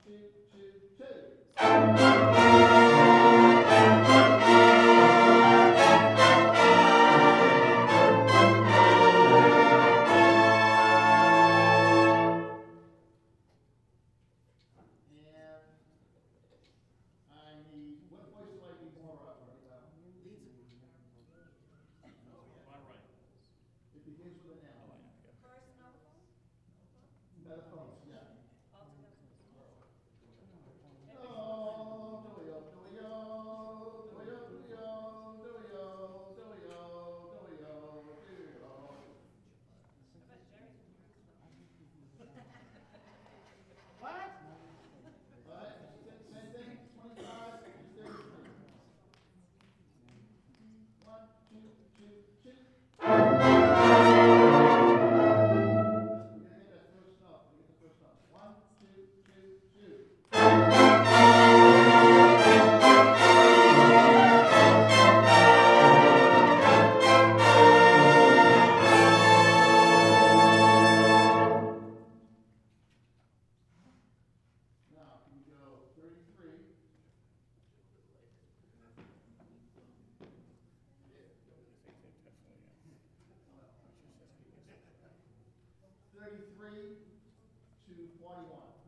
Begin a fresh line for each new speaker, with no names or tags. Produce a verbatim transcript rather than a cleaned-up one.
two, two, two. Metaphones, yeah. Oh, do-yo, do-yo, do-yo, do-yo, do-yo, do-yo, do-yo, do-yo. What? All right, same thing, twenty-five, thirty-three. One, two, two, two. We're gonna get that first note, we get the first note. One, two, two, two. Now, can you go thirty-three? Thirty-three to forty-one.